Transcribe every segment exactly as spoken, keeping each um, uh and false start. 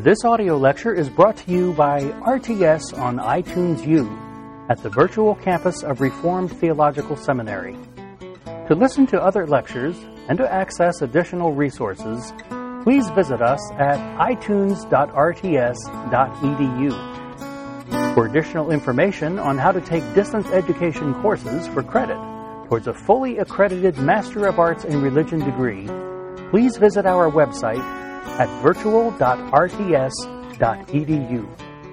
This audio lecture is brought to you by R T S on iTunes U at the virtual campus of Reformed Theological Seminary. To listen to other lectures and to access additional resources, please visit us at i tunes dot r t s dot e d u. For additional information on how to take distance education courses for credit towards a fully accredited Master of Arts in Religion degree, please visit our website at virtual dot r t s dot e d u.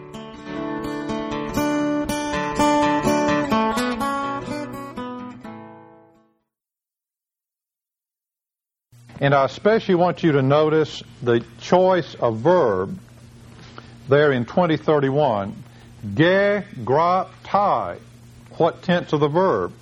And I especially want you to notice the choice of verb there in twenty thirty-one. Ge, gra, tai. What tense of the verb?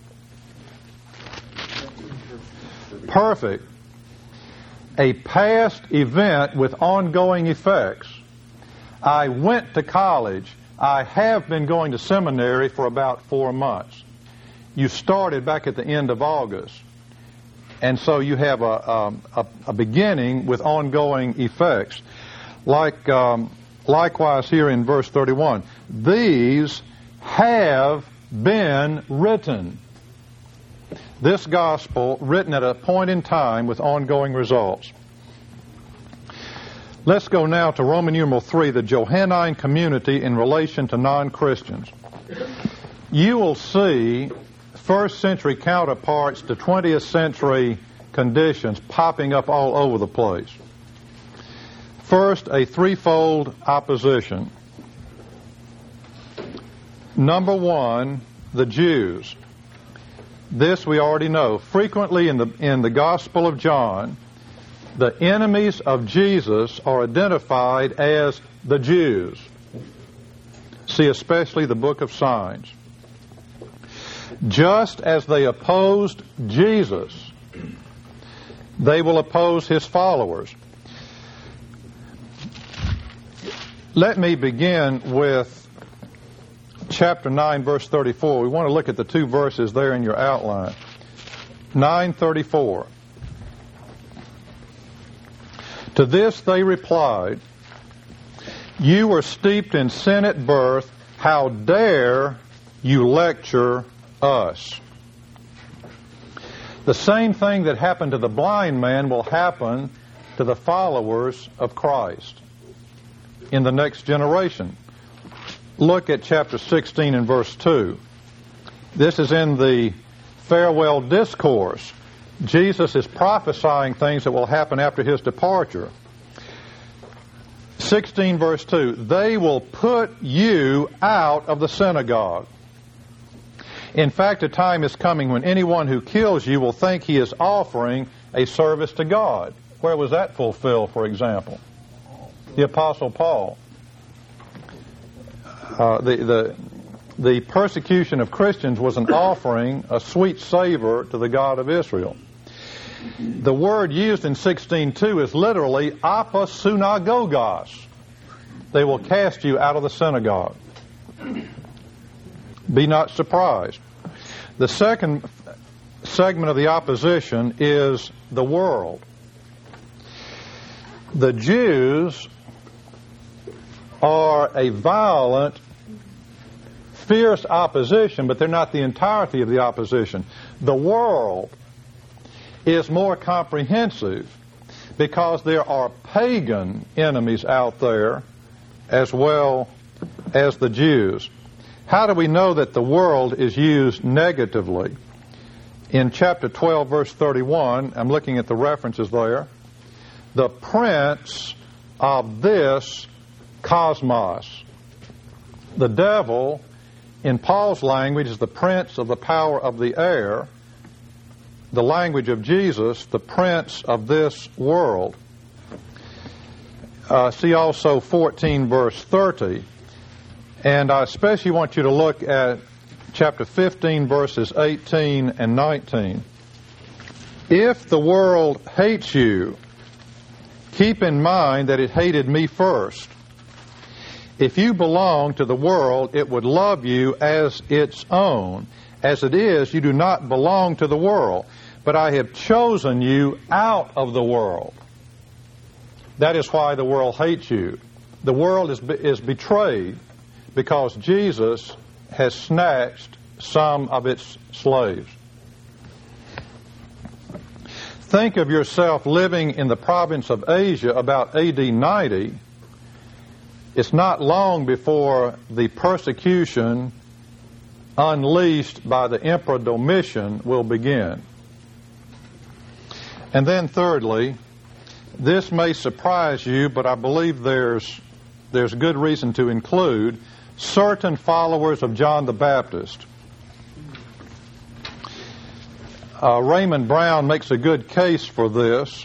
Perfect. A past event with ongoing effects. I went to college. I have been going to seminary for about four months. You started back at the end of August. And so you have a, a, a beginning with ongoing effects. Like, um, likewise here in verse thirty-one. These have been written. This gospel written at a point in time with ongoing results. Let's go now to Roman numeral three, the Johannine community in relation to non-Christians. You will see first century counterparts to twentieth century conditions popping up all over the place. First, a threefold opposition. Number one, the Jews. This we already know. Frequently in the in the Gospel of John, the enemies of Jesus are identified as the Jews. See especially the book of Signs. Just as they opposed Jesus, they will oppose his followers. Let me begin with chapter nine, verse thirty-four. We want to look at the two verses there in your outline. nine thirty-four. To this they replied, "You were steeped in sin at birth. How dare you lecture us?" The same thing that happened to the blind man will happen to the followers of Christ in the next generation. Look at chapter sixteen and verse two. This is in the farewell discourse. Jesus is prophesying things that will happen after his departure. sixteen verse two. They will put you out of the synagogue. In fact, a time is coming when anyone who kills you will think he is offering a service to God. Where was that fulfilled, for example? The Apostle Paul. Uh, the, the, the persecution of Christians was an offering, a sweet savor to the God of Israel. The word used in sixteen two is literally aposunagogos. They will cast you out of the synagogue. Be not surprised. The second segment of the opposition is the world. The Jews are a violent, fierce opposition, but they're not the entirety of the opposition. The world is more comprehensive because there are pagan enemies out there as well as the Jews. How do we know that the world is used negatively? In chapter twelve, verse thirty-one, I'm looking at the references there. The prince of this cosmos. The devil, in Paul's language, is the prince of the power of the air. The language of Jesus, the prince of this world. Uh, see also fourteen, verse thirty. And I especially want you to look at chapter fifteen, verses eighteen and nineteen. If the world hates you, keep in mind that it hated me first. If you belong to the world, it would love you as its own. As it is, you do not belong to the world, but I have chosen you out of the world. That is why the world hates you. The world is, is betrayed because Jesus has snatched some of its slaves. Think of yourself living in the province of Asia about A D ninety. It's not long before the persecution unleashed by the Emperor Domitian will begin. And then thirdly, this may surprise you, but I believe there's there's good reason to include certain followers of John the Baptist. Uh, Raymond Brown makes a good case for this.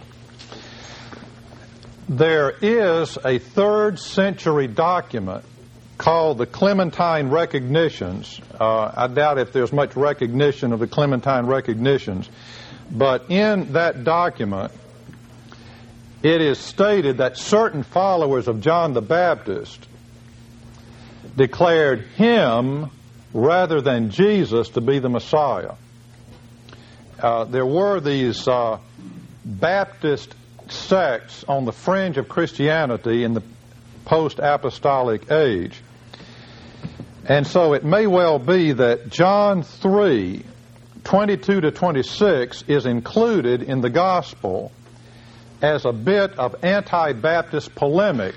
There is a third century document called the Clementine Recognitions. Uh, I doubt if there's much recognition of the Clementine Recognitions, but in that document, it is stated that certain followers of John the Baptist declared him rather than Jesus to be the Messiah. Uh, there were these uh, Baptist sects on the fringe of Christianity in the post-apostolic age. And so it may well be that John three, twenty-two to twenty-six is included in the gospel as a bit of anti-Baptist polemic,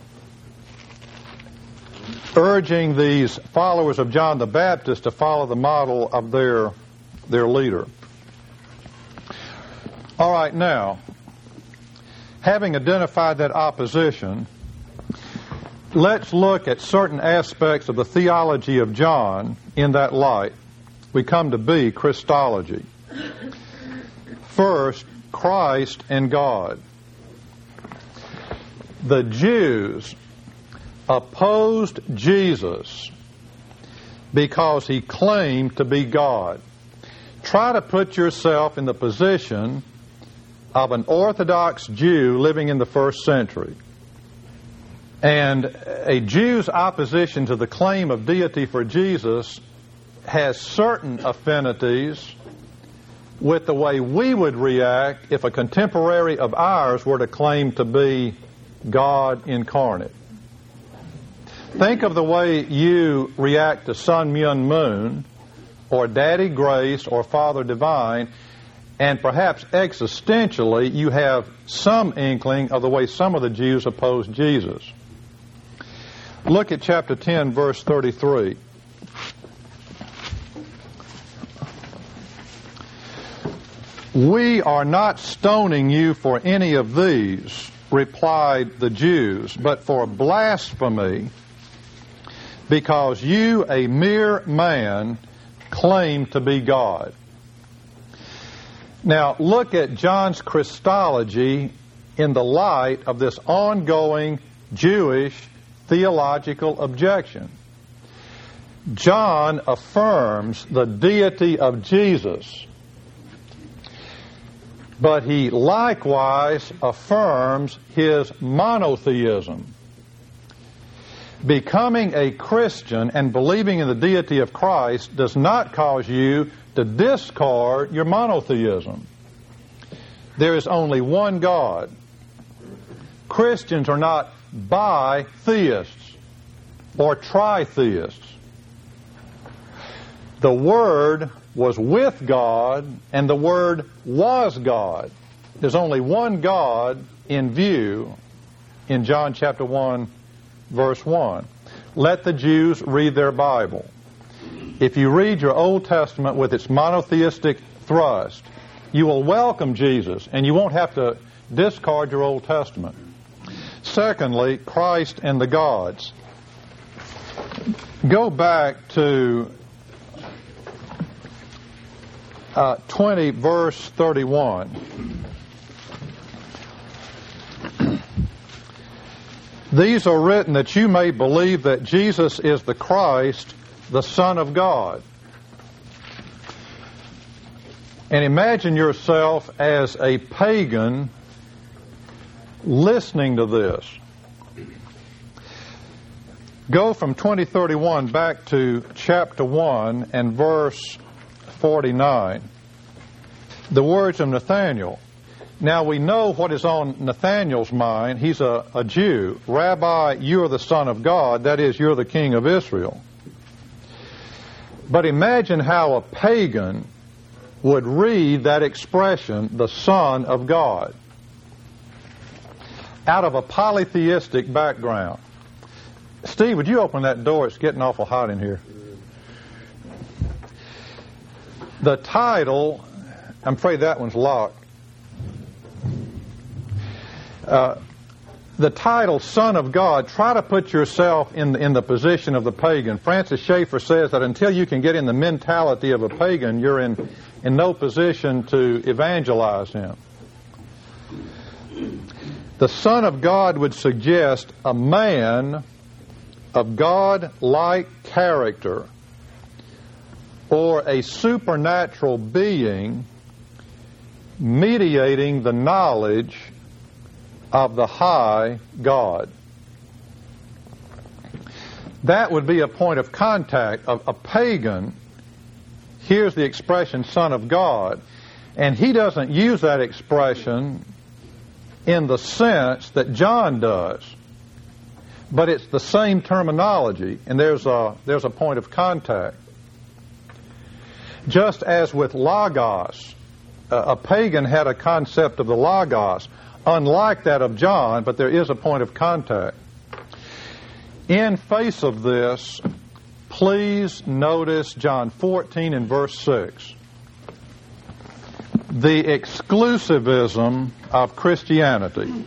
urging these followers of John the Baptist to follow the model of their, their leader. All right, now, having identified that opposition, let's look at certain aspects of the theology of John in that light. We come to be Christology. First, Christ and God. The Jews opposed Jesus because he claimed to be God. Try to put yourself in the position of an Orthodox Jew living in the first century. And a Jew's opposition to the claim of deity for Jesus has certain affinities with the way we would react if a contemporary of ours were to claim to be God incarnate. Think of the way you react to Sun Myung Moon or Daddy Grace or Father Divine, and perhaps existentially you have some inkling of the way some of the Jews opposed Jesus. Look at chapter ten, verse thirty-three. We are not stoning you for any of these, replied the Jews, but for blasphemy, because you, a mere man, claim to be God. Now, look at John's Christology in the light of this ongoing Jewish theological objection. John affirms the deity of Jesus, but he likewise affirms his monotheism. Becoming a Christian and believing in the deity of Christ does not cause you to discard your monotheism. There is only one God. Christians are not bi-theists or tri-theists. The Word was with God, and the Word was God. There's only one God in view in John chapter one, verse one. Let the Jews read their Bible. If you read your Old Testament with its monotheistic thrust, you will welcome Jesus, and you won't have to discard your Old Testament. Secondly, Christ and the gods. Go back to uh, twenty, verse thirty-one. These are written that you may believe that Jesus is the Christ, the Son of God. And imagine yourself as a pagan listening to this. Go from twenty thirty-one back to chapter one and verse forty-nine. The words of Nathanael. Now we know what is on Nathanael's mind. He's a, a Jew. Rabbi, you are the Son of God. That is, you're the King of Israel. But imagine how a pagan would read that expression, the Son of God, out of a polytheistic background. Steve, would you open that door? It's getting awful hot in here. The title, I'm afraid that one's locked. Uh, the title, Son of God, try to put yourself in the, in the position of the pagan. Francis Schaeffer says that until you can get in the mentality of a pagan, you're in, in no position to evangelize him. The Son of God would suggest a man of God-like character or a supernatural being mediating the knowledge of the high God. That would be a point of contact. A, a pagan hears the expression Son of God, and he doesn't use that expression in the sense that John does. But it's the same terminology, and there's a, there's a point of contact. Just as with Logos, uh, a pagan had a concept of the Logos, unlike that of John, but there is a point of contact. In face of this, please notice John fourteen and verse six. The exclusivism of Christianity.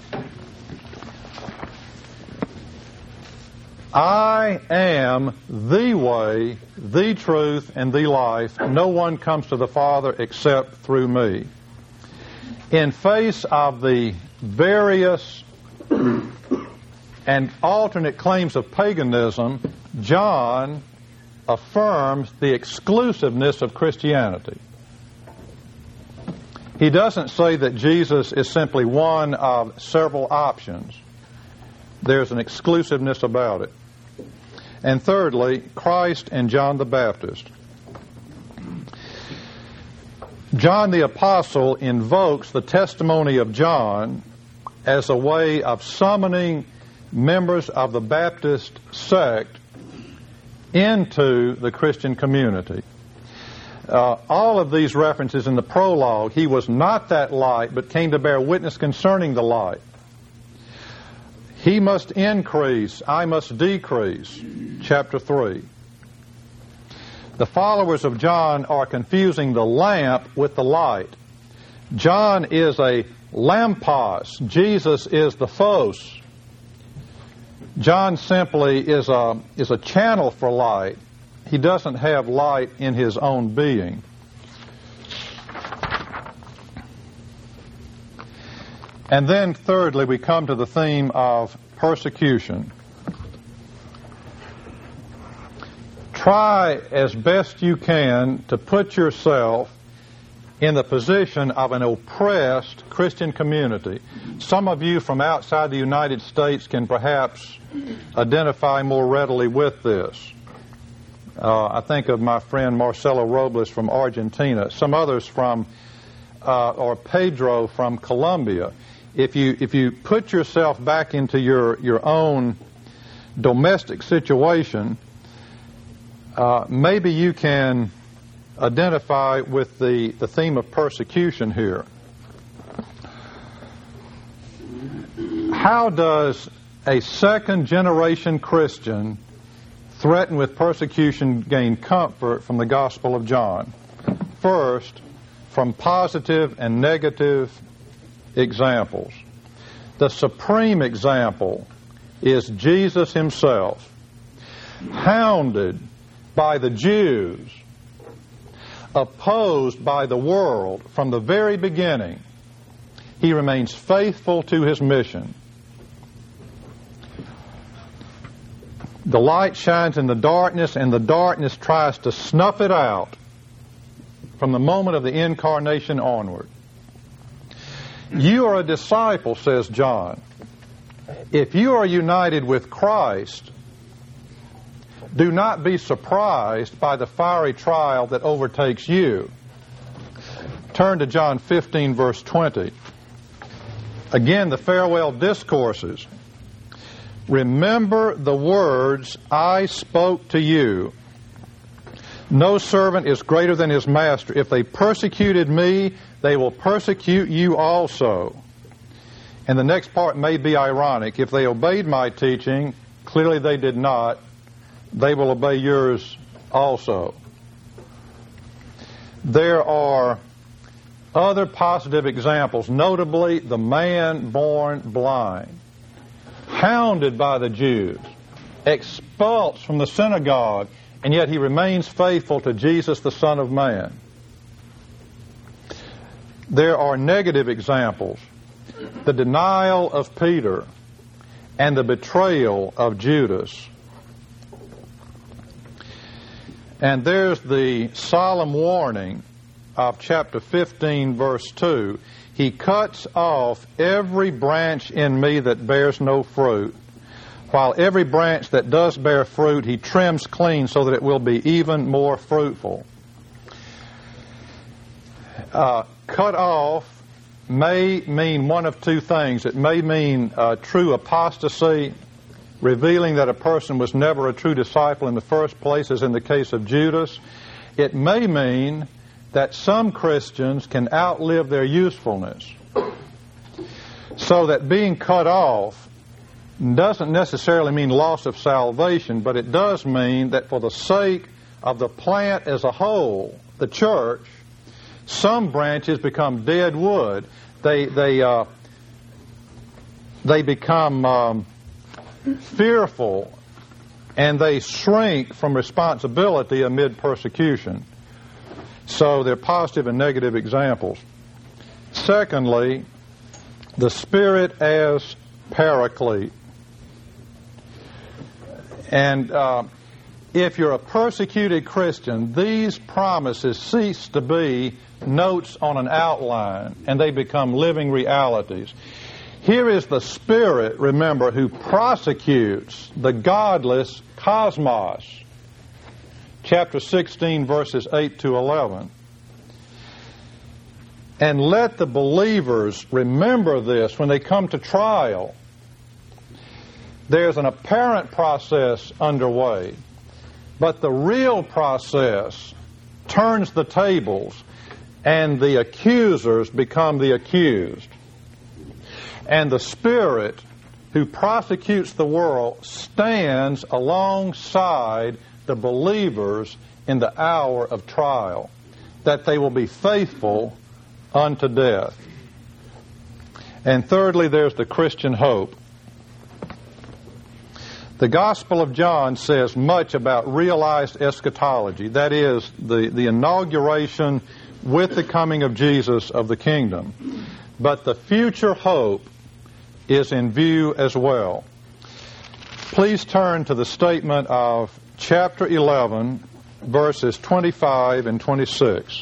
I am the way, the truth, and the life. No one comes to the Father except through me. In face of the various and alternate claims of paganism, John affirms the exclusiveness of Christianity. He doesn't say that Jesus is simply one of several options. There's an exclusiveness about it. And thirdly, Christ and John the Baptist. John the Apostle invokes the testimony of John as a way of summoning members of the Baptist sect into the Christian community. Uh, all of these references in the prologue, he was not that light, but came to bear witness concerning the light. He must increase, I must decrease, chapter three. The followers of John are confusing the lamp with the light. John is a lampos. Jesus is the phos. John simply is a, is a channel for light. He doesn't have light in his own being. And then thirdly, we come to the theme of persecution. Try as best you can to put yourself in the position of an oppressed Christian community. Some of you from outside the United States can perhaps identify more readily with this. Uh, I think of my friend Marcelo Robles from Argentina. Some others from, uh, or Pedro from Colombia. If you if you put yourself back into your your own domestic situation, uh, maybe you can identify with the, the theme of persecution here. How does a second generation Christian threatened with persecution gain comfort from the Gospel of John? First, from positive and negative examples. The supreme example is Jesus himself, hounded by the Jews, opposed by the world from the very beginning. He remains faithful to his mission. The light shines in the darkness, and the darkness tries to snuff it out from the moment of the incarnation onward. You are a disciple, says John. If you are united with Christ, do not be surprised by the fiery trial that overtakes you. Turn to John fifteen, verse twenty. Again, the farewell discourses. Remember the words I spoke to you. No servant is greater than his master. If they persecuted me, they will persecute you also. And the next part may be ironic. If they obeyed my teaching, clearly they did not, they will obey yours also. There are other positive examples, notably the man born blind, hounded by the Jews, expulsed from the synagogue, and yet he remains faithful to Jesus, the Son of Man. There are negative examples. The denial of Peter and the betrayal of Judas. And there's the solemn warning of chapter fifteen, verse two. He cuts off every branch in me that bears no fruit, while every branch that does bear fruit he trims clean so that it will be even more fruitful. Uh, cut off may mean one of two things. It may mean uh, true apostasy, revealing that a person was never a true disciple in the first place, as in the case of Judas. It may mean that some Christians can outlive their usefulness, so that being cut off doesn't necessarily mean loss of salvation, but it does mean that for the sake of the plant as a whole, the church, some branches become dead wood. They they uh, they become um, fearful, and they shrink from responsibility amid persecution. So they're positive and negative examples. Secondly, the Spirit as Paraclete. And uh, if you're a persecuted Christian, these promises cease to be notes on an outline, and they become living realities. Here is the Spirit, remember, who prosecutes the godless cosmos. Chapter sixteen, verses eight to eleven. And let the believers remember this when they come to trial. There's an apparent process underway, but the real process turns the tables, and the accusers become the accused. And the Spirit who prosecutes the world stands alongside the believers in the hour of trial, that they will be faithful unto death. And thirdly, there's the Christian hope. The Gospel of John says much about realized eschatology, that is, the, the inauguration with the coming of Jesus of the kingdom. But the future hope is in view as well. Please turn to the statement of chapter eleven, verses twenty-five and twenty-six.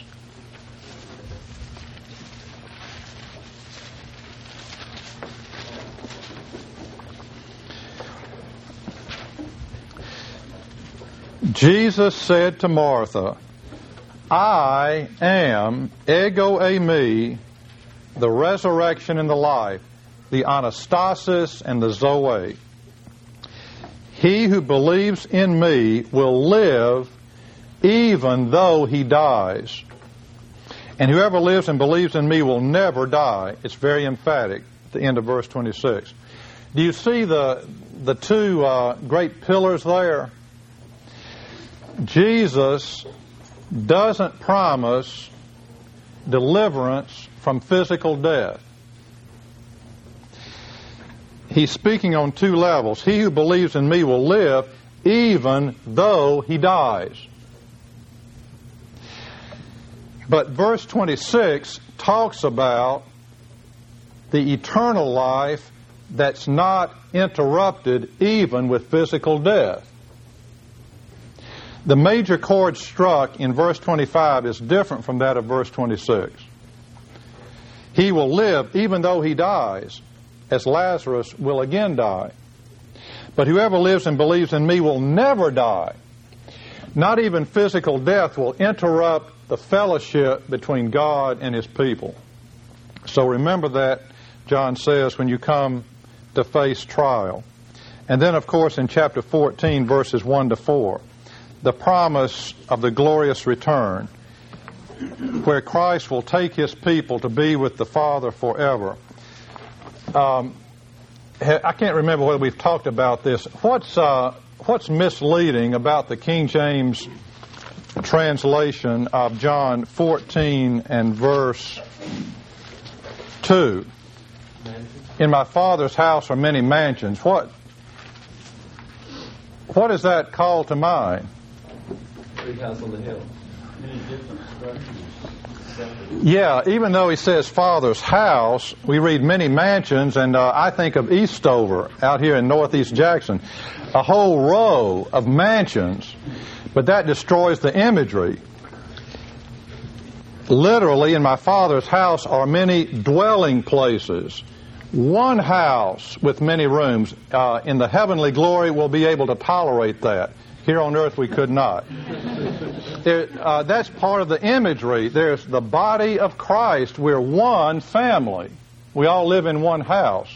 Jesus said to Martha, I am, ego eimi, the resurrection and the life, the anastasis and the zoe. He who believes in me will live even though he dies. And whoever lives and believes in me will never die. It's very emphatic at the end of verse twenty-six. Do you see the, the two uh, great pillars there? Jesus doesn't promise deliverance from physical death. He's speaking on two levels. He who believes in me will live even though he dies. But verse twenty-six talks about the eternal life that's not interrupted even with physical death. The major chord struck in verse twenty-five is different from that of verse twenty-six. He will live even though he dies, as Lazarus will again die. But whoever lives and believes in me will never die. Not even physical death will interrupt the fellowship between God and His people. So remember that, John says, when you come to face trial. And then, of course, in chapter fourteen, verses one to four, the promise of the glorious return, where Christ will take His people to be with the Father forever. Um, I can't remember whether we've talked about this. What's uh, what's misleading about the King James translation of John fourteen and verse two? In my Father's house are many mansions. What what does that call to mind? Big house on the hill. Many different structures. Yeah, even though he says Father's house, we read many mansions, and uh, I think of Eastover out here in northeast Jackson, a whole row of mansions, but that destroys the imagery. Literally, in my Father's house are many dwelling places. One house with many rooms. Uh, in the heavenly glory, we'll be able to tolerate that. Here on earth, we could not. There, uh, that's part of the imagery. There's the body of Christ. We're one family. We all live in one house.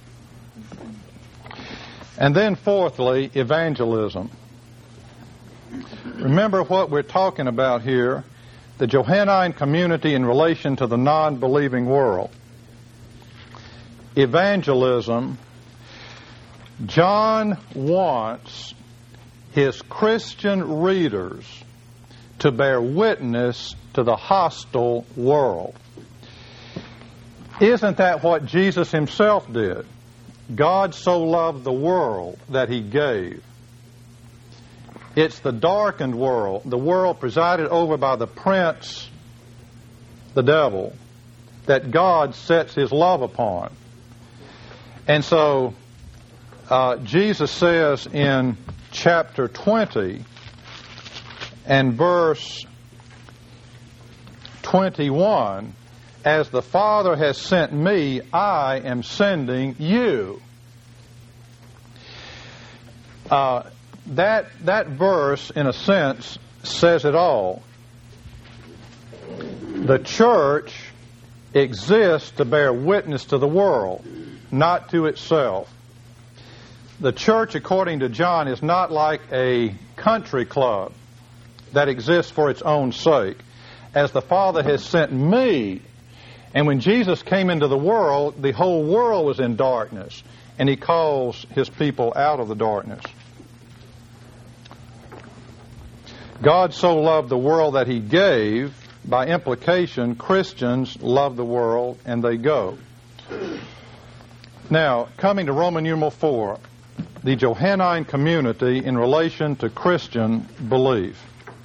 And then fourthly, evangelism. Remember what we're talking about here, the Johannine community in relation to the non-believing world. Evangelism, John wants his Christian readers to bear witness to the hostile world. Isn't that what Jesus Himself did? God so loved the world that He gave. It's the darkened world, the world presided over by the prince, the devil, that God sets His love upon. And so uh, Jesus says in chapter twenty and verse twenty-one, as the Father has sent me, I am sending you. Uh, that, that verse, in a sense, says it all. The church exists to bear witness to the world, not to itself. The church, according to John, is not like a country club that exists for its own sake. As the Father has sent me, and when Jesus came into the world, the whole world was in darkness, and He calls His people out of the darkness. God so loved the world that He gave. By implication, Christians love the world, and they go. Now, coming to Roman numeral four, the Johannine community in relation to Christian belief.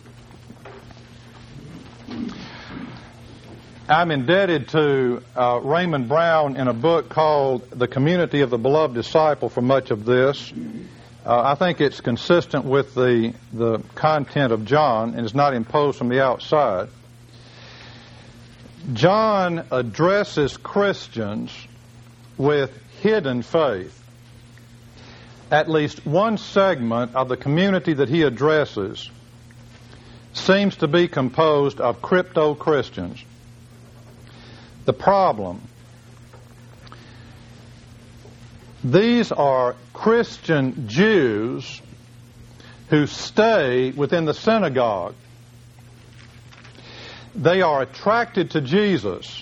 I'm indebted to uh, Raymond Brown in a book called The Community of the Beloved Disciple for much of this. Uh, I think it's consistent with the, the content of John and is not imposed from the outside. John addresses Christians with hidden faith. At least one segment of the community that he addresses seems to be composed of crypto-Christians. The problem: these are Christian Jews who stay within the synagogue. They are attracted to Jesus.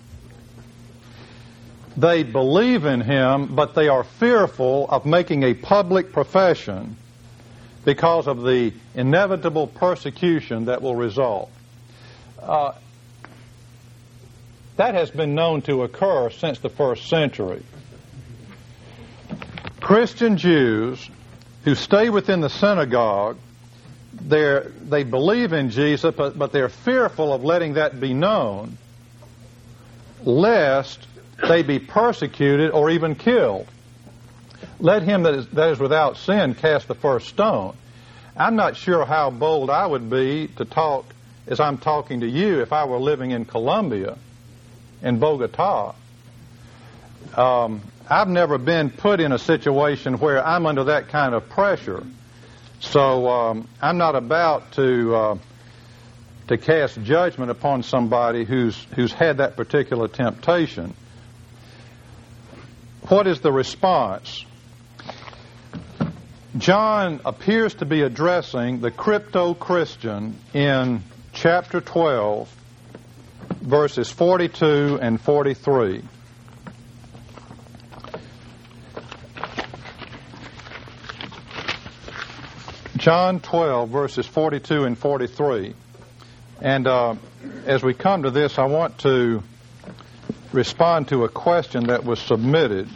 They believe in Him, but they are fearful of making a public profession because of the inevitable persecution that will result. Uh, that has been known to occur since the first century. Christian Jews who stay within the synagogue, they're, they believe in Jesus, but, but they're fearful of letting that be known, lest they be persecuted or even killed. Let him that is, that is without sin cast the first stone. I'm not sure how bold I would be to talk as I'm talking to you if I were living in Colombia, in Bogota. Um, I've never been put in a situation where I'm under that kind of pressure. So um, I'm not about to uh, to cast judgment upon somebody who's who's had that particular temptation. What is the response? John appears to be addressing the crypto-Christian in chapter twelve, verses forty-two and forty-three. John twelve, verses forty-two and forty-three. And uh, as we come to this, I want to respond to a question that was submitted.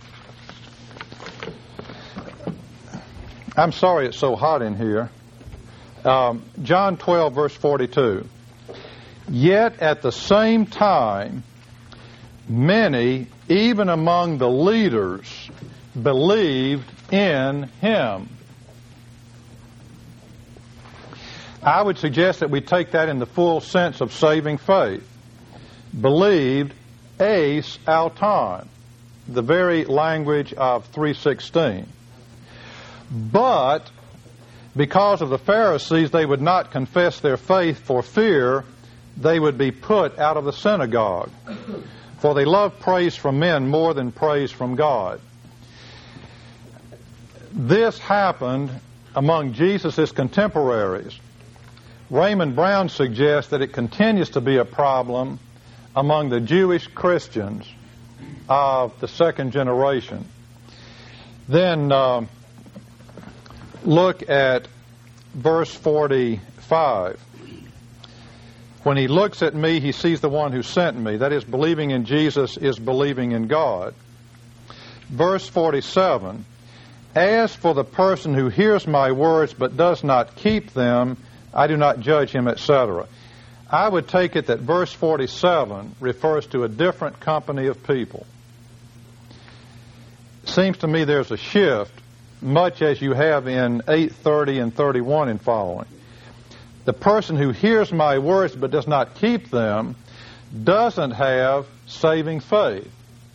I'm sorry it's so hot in here. Um, John twelve, verse forty-two. Yet at the same time, many, even among the leaders, believed in him. I would suggest that we take that in the full sense of saving faith. Believed eis auton, the very language of three sixteen. But because of the Pharisees, they would not confess their faith for fear they would be put out of the synagogue. For they love praise from men more than praise from God. This happened among Jesus' contemporaries. Raymond Brown suggests that it continues to be a problem among the Jewish Christians of the second generation. Then uh, look at verse forty-five. When he looks at me, he sees the one who sent me. That is, believing in Jesus is believing in God. Verse forty-seven. As for the person who hears my words but does not keep them, I do not judge him, et cetera. I would take it that verse forty-seven refers to a different company of people. Seems to me there's a shift, much as you have in eight, thirty, and thirty-one and following. The person who hears my words but does not keep them doesn't have saving faith.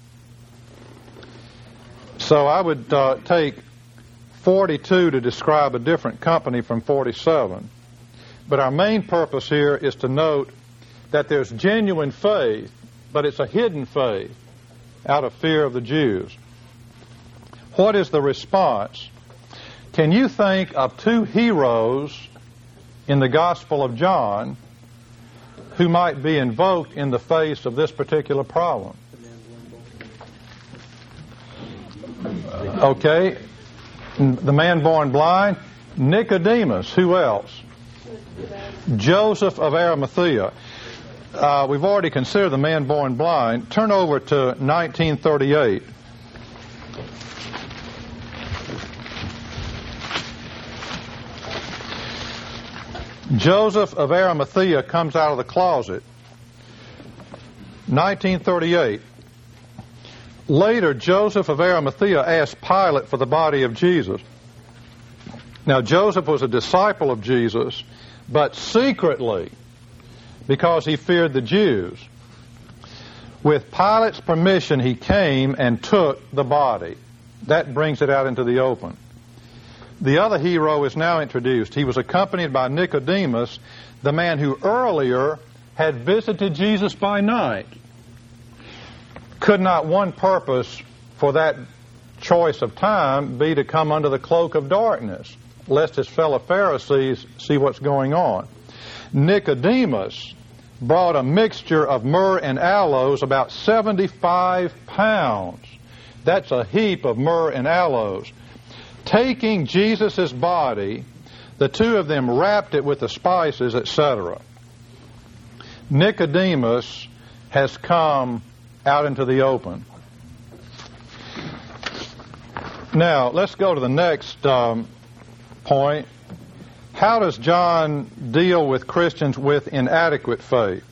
So I would uh, take forty-two to describe a different company from forty-seven. But our main purpose here is to note that there's genuine faith, but it's a hidden faith out of fear of the Jews. What is the response? Can you think of two heroes in the Gospel of John who might be invoked in the face of this particular problem? Okay. The man born blind. Nicodemus. Who else? Joseph of Arimathea. Uh, we've already considered the man born blind. Turn over to nineteen thirty-eight. Joseph of Arimathea comes out of the closet. nineteen thirty-eight. Later, Joseph of Arimathea asked Pilate for the body of Jesus. Now, Joseph was a disciple of Jesus, but secretly, because he feared the Jews. With Pilate's permission, he came and took the body. That brings it out into the open. The other hero is now introduced. He was accompanied by Nicodemus, the man who earlier had visited Jesus by night. Could not one purpose for that choice of time be to come under the cloak of darkness, lest his fellow Pharisees see what's going on? Nicodemus brought a mixture of myrrh and aloes, about seventy-five pounds. That's a heap of myrrh and aloes. Taking Jesus' body, the two of them wrapped it with the spices, et cetera. Nicodemus has come out into the open. Now, let's go to the next um, point. How does John deal with Christians with inadequate faith?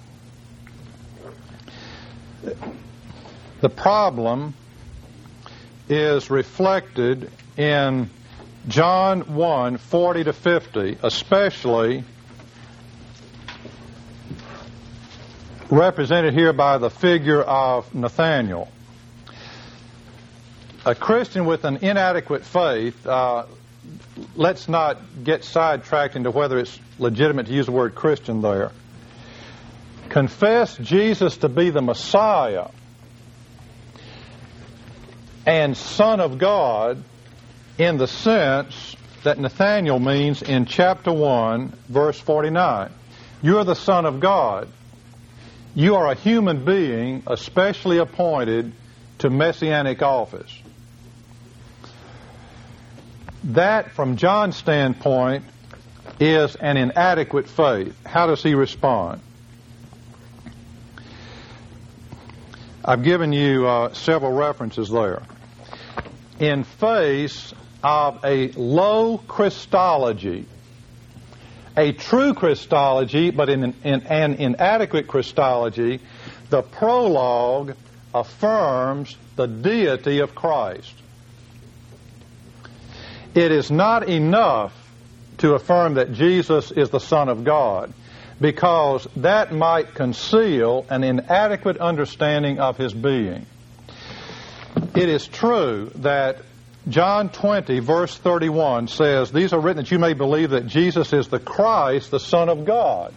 The problem is reflected in John one, forty to fifty, especially represented here by the figure of Nathanael. A Christian with an inadequate faith, uh, let's not get sidetracked into whether it's legitimate to use the word Christian there. Confess Jesus to be the Messiah and Son of God in the sense that Nathanael means in chapter one, verse forty-nine. You're the Son of God. You are a human being especially appointed to messianic office. That, from John's standpoint, is an inadequate faith. How does he respond? I've given you uh, several references there. In face of a low Christology, a true Christology, but in an, in an inadequate Christology, the prologue affirms the deity of Christ. It is not enough to affirm that Jesus is the Son of God, because that might conceal an inadequate understanding of his being. It is true that John twenty, verse thirty-one says, "These are written that you may believe that Jesus is the Christ, the Son of God."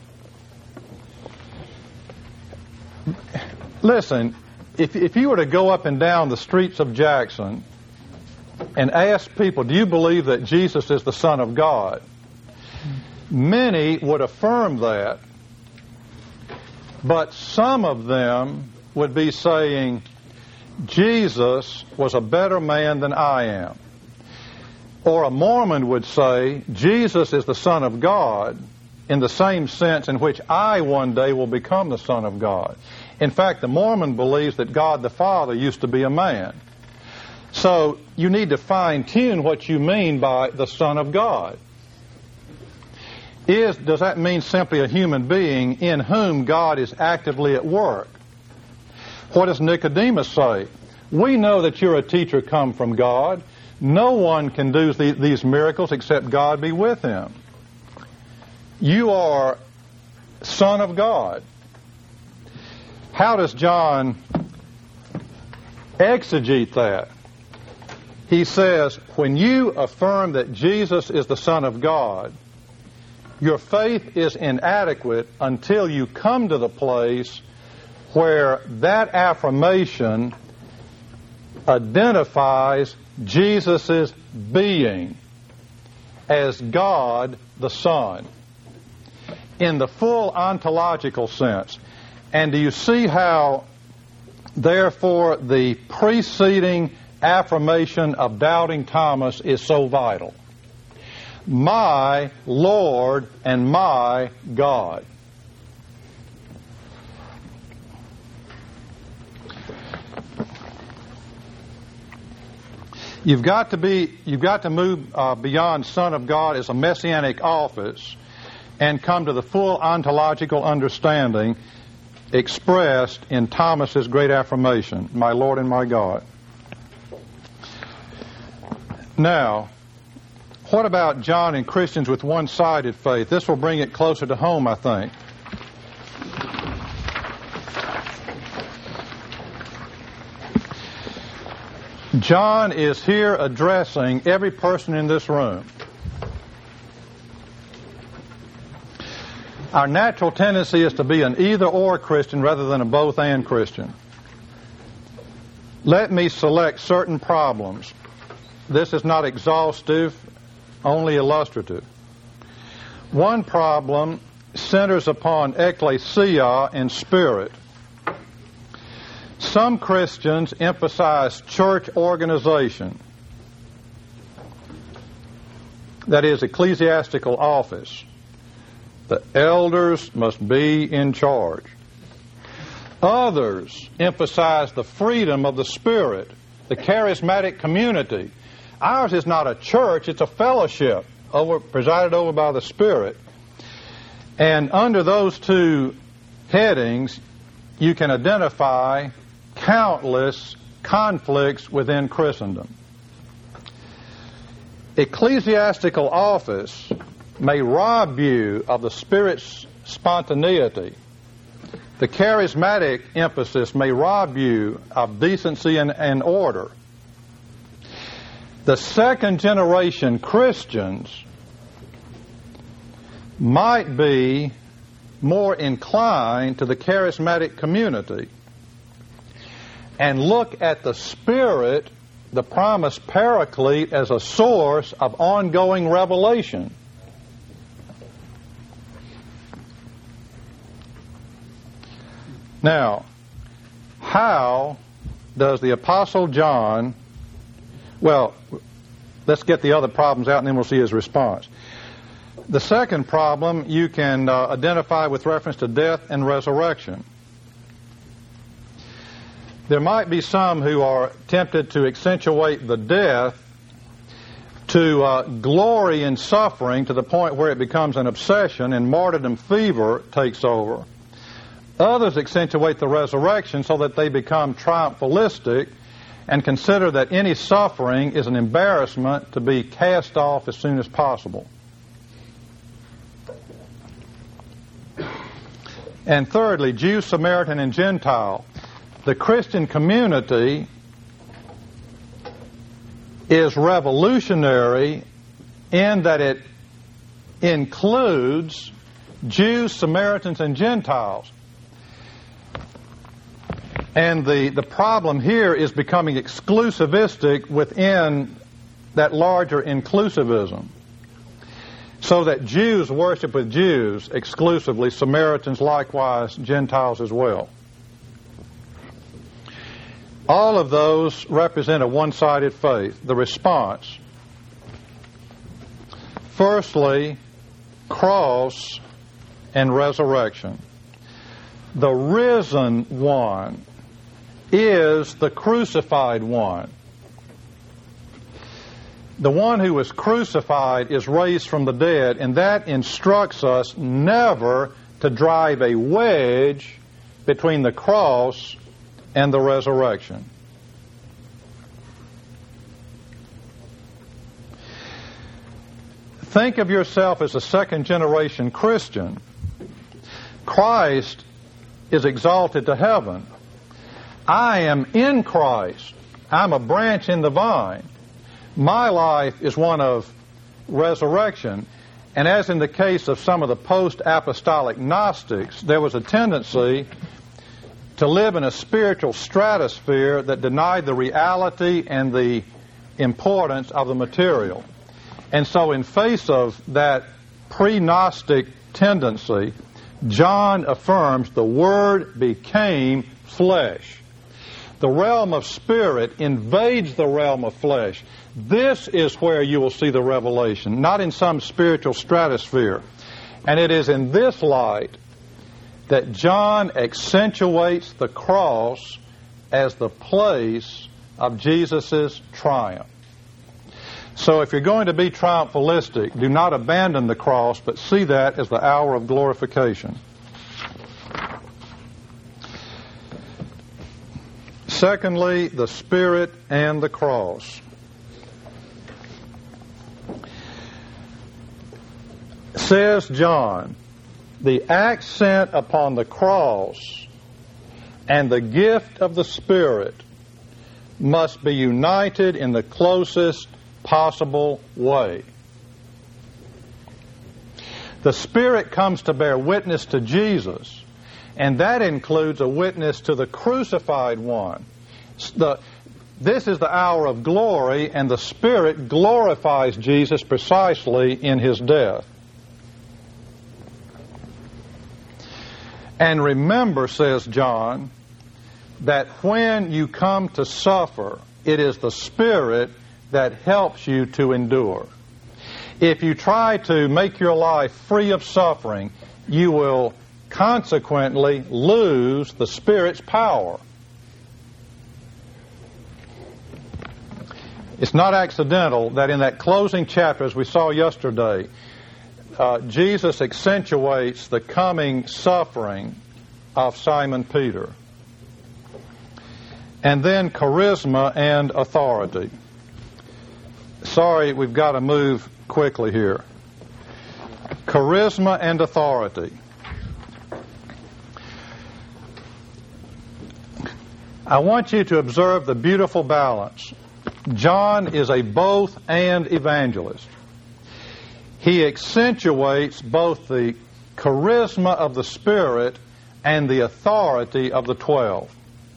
Listen, if, if you were to go up and down the streets of Jackson and ask people, do you believe that Jesus is the Son of God? Many would affirm that, but some of them would be saying, Jesus was a better man than I am. Or a Mormon would say, Jesus is the Son of God in the same sense in which I one day will become the Son of God. In fact, the Mormon believes that God the Father used to be a man. So you need to fine-tune what you mean by the Son of God. Is, does that mean simply a human being in whom God is actively at work? What does Nicodemus say? We know that you're a teacher come from God. No one can do these miracles except God be with him. You are Son of God. How does John exegete that? He says, when you affirm that Jesus is the Son of God, your faith is inadequate until you come to the place where that affirmation identifies Jesus' being as God the Son in the full ontological sense. And do you see how, therefore, the preceding affirmation of doubting Thomas is so vital? My Lord and my God. You've got to be, you've got to move uh, beyond Son of God as a messianic office and come to the full ontological understanding expressed in Thomas's great affirmation, my Lord and my God. Now, what about John and Christians with one-sided faith? This will bring it closer to home, I think. John is here addressing every person in this room. Our natural tendency is to be an either-or Christian rather than a both-and Christian. Let me select certain problems. This is not exhaustive, only illustrative. One problem centers upon ecclesia and spirit. Some Christians emphasize church organization, that is, ecclesiastical office. The elders must be in charge. Others emphasize the freedom of the Spirit, the charismatic community. Ours is not a church, it's a fellowship over, presided over by the Spirit. And under those two headings, you can identify countless conflicts within Christendom. Ecclesiastical office may rob you of the Spirit's spontaneity. The charismatic emphasis may rob you of decency and, and order. the second generation Christians might be more inclined to the charismatic community and look at the Spirit, the promised Paraclete, as a source of ongoing revelation. Now, how does the Apostle John, well, let's get the other problems out and then we'll see his response. The second problem you can uh, identify with reference to death and resurrection. There might be some who are tempted to accentuate the death, to uh, glory in suffering to the point where it becomes an obsession and martyrdom fever takes over. Others accentuate the resurrection so that they become triumphalistic and consider that any suffering is an embarrassment to be cast off as soon as possible. And thirdly, Jew, Samaritan, and Gentile. The Christian community is revolutionary in that it includes Jews, Samaritans, and Gentiles. And the, the problem here is becoming exclusivistic within that larger inclusivism. So that Jews worship with Jews exclusively, Samaritans likewise, Gentiles as well. All of those represent a one-sided faith. The response. Firstly, cross and resurrection. The risen one is the crucified one. The one who was crucified is raised from the dead, and that instructs us never to drive a wedge between the cross and the resurrection. Think of yourself as a second-generation Christian. Christ is exalted to heaven. I am in Christ. I'm a branch in the vine. My life is one of resurrection. And as in the case of some of the post-apostolic Gnostics, there was a tendency to live in a spiritual stratosphere that denied the reality and the importance of the material. And so in face of that pre-Gnostic tendency, John affirms the Word became flesh. The realm of spirit invades the realm of flesh. This is where you will see the revelation, not in some spiritual stratosphere. And it is in this light that John accentuates the cross as the place of Jesus' triumph. So if you're going to be triumphalistic, do not abandon the cross, but see that as the hour of glorification. Secondly, the Spirit and the cross. Says John, the accent upon the cross and the gift of the Spirit must be united in the closest possible way. The Spirit comes to bear witness to Jesus, and that includes a witness to the crucified one. The, this is the hour of glory, and the Spirit glorifies Jesus precisely in His death. And remember, says John, that when you come to suffer, it is the Spirit that helps you to endure. If you try to make your life free of suffering, you will consequently lose the Spirit's power. It's not accidental that in that closing chapter, as we saw yesterday, uh, Jesus accentuates the coming suffering of Simon Peter. And then charisma and authority. Sorry, we've got to move quickly here. Charisma and authority. I want you to observe the beautiful balance. John is a both and evangelist. He accentuates both the charisma of the Spirit and the authority of the twelve.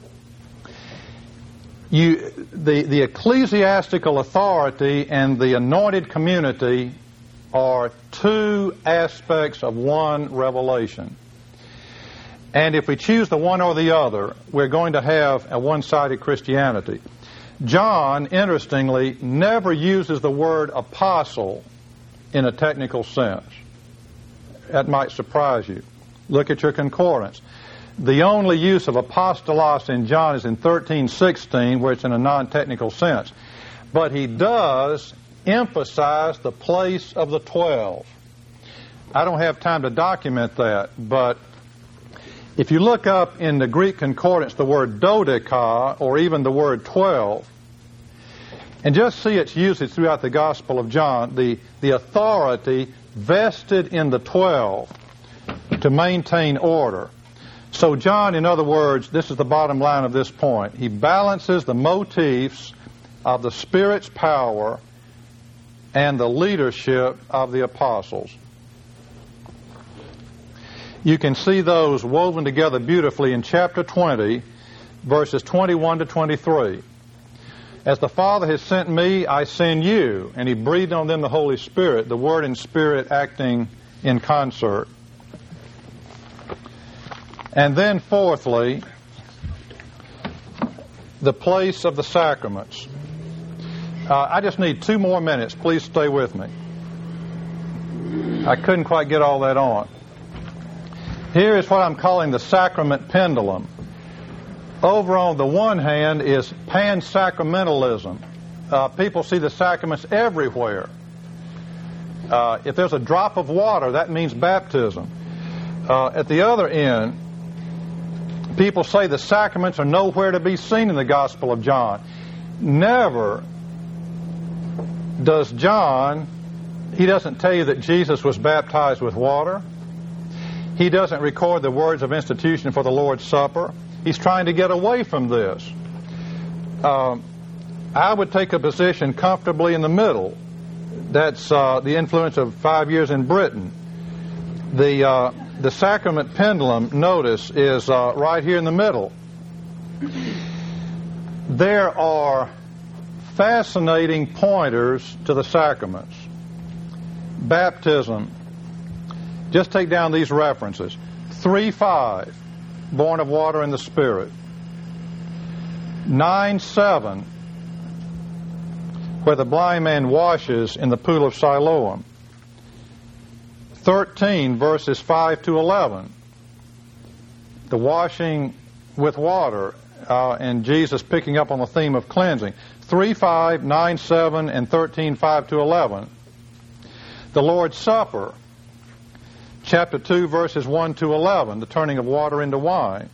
You, the, the ecclesiastical authority and the anointed community are two aspects of one revelation. And if we choose the one or the other, we're going to have a one-sided Christianity. John, interestingly, never uses the word apostle in a technical sense. That might surprise you. Look at your concordance. The only use of apostolos in John is in thirteen sixteen, where it's in a non-technical sense. But he does emphasize the place of the twelve. I don't have time to document that, but if you look up in the Greek concordance the word dodeca, or even the word twelve, and just see its usage throughout the Gospel of John, the, the authority vested in the twelve to maintain order. So John, in other words, this is the bottom line of this point. He balances the motifs of the Spirit's power and the leadership of the apostles. You can see those woven together beautifully in chapter twenty, verses twenty-one to twenty-three. As the Father has sent me, I send you. And he breathed on them the Holy Spirit, the Word and Spirit acting in concert. And then fourthly, the place of the sacraments. Uh, I just need two more minutes. Please stay with me. I couldn't quite get all that on. Here is what I'm calling the sacrament pendulum. Over on the one hand is pan-sacramentalism. Uh, people see the sacraments everywhere. Uh, if there's a drop of water, that means baptism. Uh, at the other end, people say the sacraments are nowhere to be seen in the Gospel of John. Never does John, he doesn't tell you that Jesus was baptized with water. He doesn't record the words of institution for the Lord's Supper. He's trying to get away from this. Um, I would take a position comfortably in the middle. That's uh, the influence of five years in Britain. The uh, the sacrament pendulum, notice, is uh, right here in the middle. There are fascinating pointers to the sacraments. Baptism. Just take down these references. three five, born of water and the Spirit. nine seven, where the blind man washes in the pool of Siloam. thirteen, verses five to eleven, the washing with water, uh, and Jesus picking up on the theme of cleansing. three five, nine seven, and thirteen five to eleven. The Lord's Supper, chapter two, verses one to eleven, the turning of water into wine.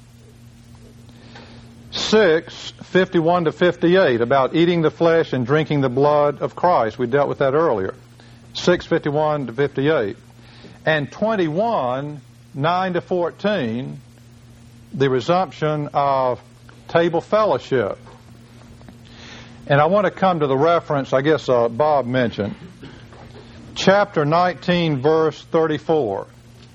six, fifty-one to fifty-eight, about eating the flesh and drinking the blood of Christ. We dealt with that earlier. six, fifty-one to fifty-eight. And twenty-one, nine to fourteen, the resumption of table fellowship. And I want to come to the reference, I guess uh, Bob mentioned. Chapter nineteen, verse thirty-four.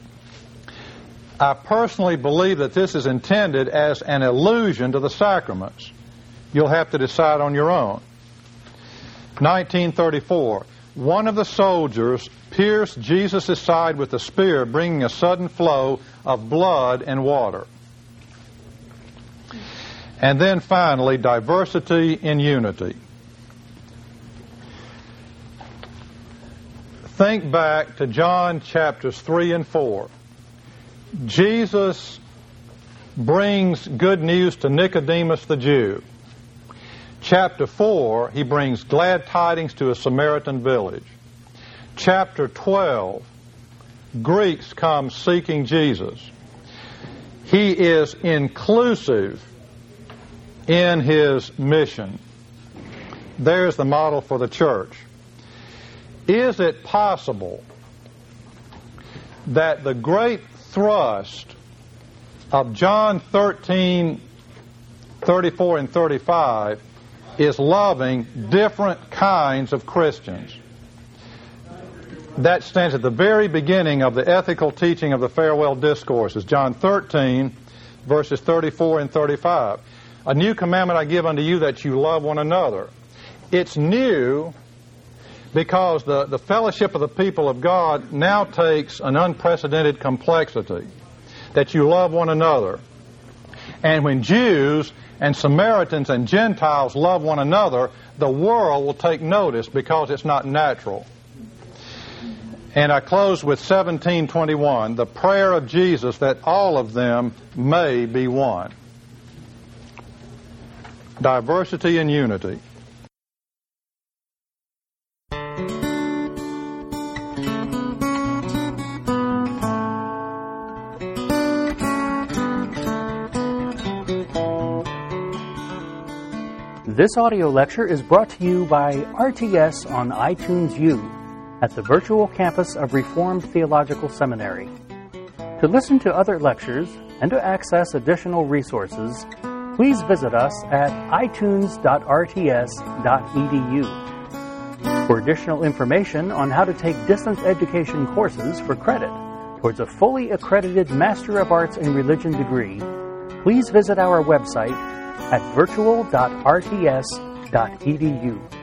I personally believe that this is intended as an allusion to the sacraments. You'll have to decide on your own. nineteen thirty-four. One of the soldiers pierced Jesus' side with a spear, bringing a sudden flow of blood and water. And then finally, diversity in unity. Think back to John chapters three and four. Jesus brings good news to Nicodemus the Jew. Chapter four, he brings glad tidings to a Samaritan village. Chapter twelve, Greeks come seeking Jesus. He is inclusive in his mission. There's the model for the church. Is it possible that the great thrust of John thirteen, thirty-four and thirty-five is loving different kinds of Christians. That stands at the very beginning of the ethical teaching of the farewell discourses, John thirteen, verses thirty-four and thirty-five. A new commandment I give unto you, that you love one another. It's new because the, the fellowship of the people of God now takes an unprecedented complexity, that you love one another. And when Jews and Samaritans and Gentiles love one another, the world will take notice because it's not natural. And I close with seventeen twenty-one, the prayer of Jesus that all of them may be one. Diversity and unity. This audio lecture is brought to you by R T S on iTunes U at the virtual campus of Reformed Theological Seminary. To listen to other lectures and to access additional resources, please visit us at i tunes dot r t s dot e d u. For additional information on how to take distance education courses for credit towards a fully accredited Master of Arts in Religion degree, please visit our website at virtual dot r t s dot e d u.